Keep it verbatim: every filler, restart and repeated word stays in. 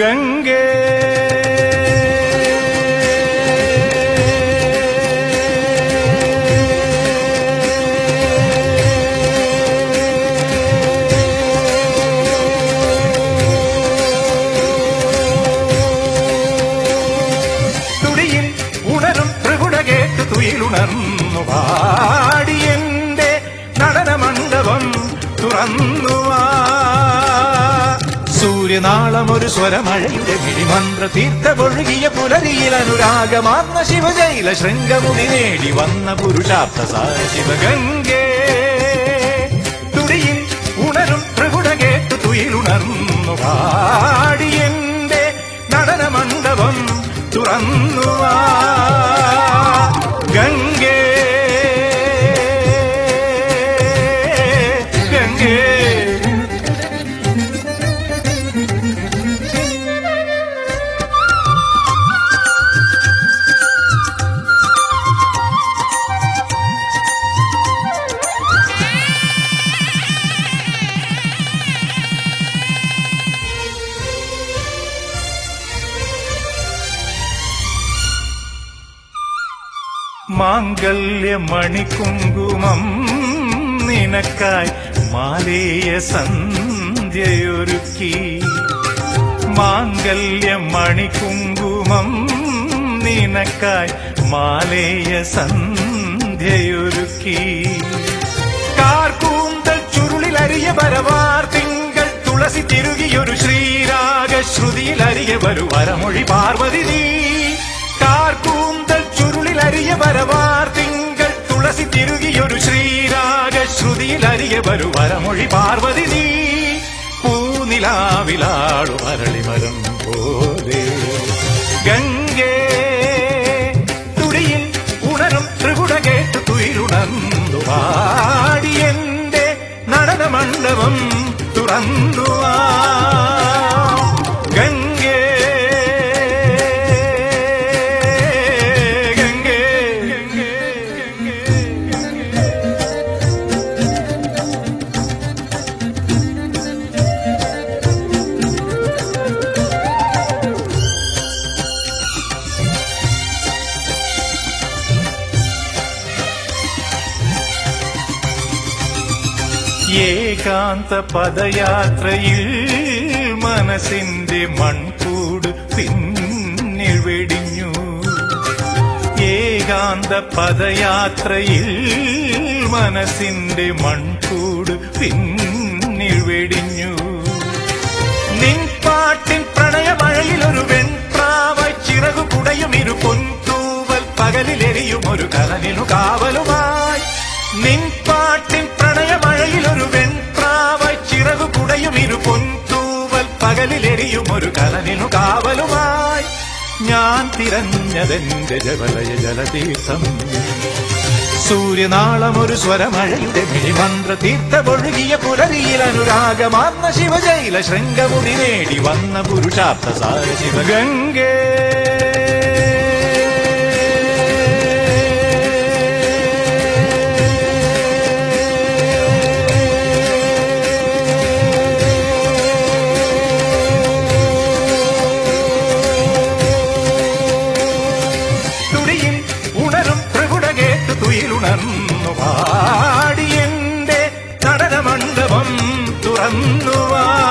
ഗംഗേ തുടിയിൽ ഉണരും ത്രികുട കേട്ട് തുയിലുണർന്നു പാടിയെന്റെ നടനമണ്ഡപം തുറന്നുവാ. സൂര്യനാളമൊരു സ്വരമഴയുടെ മിഴിമന്ത്ര തീർത്ഥമൊഴുകിയ പുലരിയിൽ അനുരാഗമാർന്ന ശിവജൈല ശൃംഗമുടി നേടി വന്ന പുരുഷാർത്ഥ ശിവഗംഗേ. തുടിയിൽ ഉണരും ത്രികുട കേട്ട് തുയിലുണർന്നു പാടിയെന്റെ നടനമണ്ഡപം തുറന്നുവാ. ഗംഗേ ഗംഗേ മാംഗല്യമണികുങ്കുമം നിനക്കായി മാലേയ സന്ധ്യയൊരുക്കി. മാംഗല്യമണികുങ്കുമം നിനക്കായി മാലേയ സന്ധ്യയൊരുക്കി. കാർക്കൂന്തൽ ചുരുളിലരിയ പരവാർ തിങ്കൾ തുളസി തിരുകിയൊരു ശ്രീരാഗ ശ്രുതിയിലരിയ വരു വരമൊഴി പാർവതി നീ. കാർക്കൂന്തൽ ചുരുളിലരിയ പരവാർ തിങ്കൾ തുളസി തിരുകിയൊരു ശ്രീരാഗ ശ്രുതിയിലരിയ വരു വരമൊഴി പാർവതി നീ. പൂനിലാവിലാടു മരളിമരം പോലെ ഗംഗേ. തുടിയിൽ ഉണരും ത്രികുട കേട്ട് തുയിലുണർന്നു പാടിയെന്റെ നടനമണ്ഡപം തുറന്നുവാ. ഗംഗേ ഏകാന്ത പദയാത്രയിൽ മനസ്സിന്റെ മൺകൂട് പിന്നിൽ വെടിഞ്ഞു. ഏകാന്ത പദയാത്രയിൽ മനസ്സിന്റെ മൺകൂട് പിന്നിൽ വെടിഞ്ഞു. നിൻ പാട്ടിൻ പ്രണയമഴയിലൊരു വെൺപ്രാവായി ചിറകു കുടയും ഇരു പൊൻതൂവൽ പകലിലെരിയും ഒരു കലനിനു കാവലുമായി. നിൻ പാട്ടിൻ പ്രണയമഴയിലൊരു വെൺപ്രാവായി ചിറകു കുടയും ഇരു പൊൻതൂവൽ പകലിലെരിയും ഒരു കലനിനു കാവലുമായി. ഞാൻ തിരഞ്ഞതെന്റെ ജവലയ ജലതീർത്ഥം. സൂര്യനാളമൊരു സ്വരമഴയുടെ മിഴിമന്ത്ര തീർത്ഥമൊഴുകിയ പുലരിയിൽ അനുരാഗമാർന്ന ശിവജൈല ശൃംഗമുടി നേടി വന്ന പുരുഷാർത്ഥ ശിവഗംഗേ. തുയിലുണർന്നു പാടിയെന്റെ നടനമണ്ഡപം തുറന്നുവാ.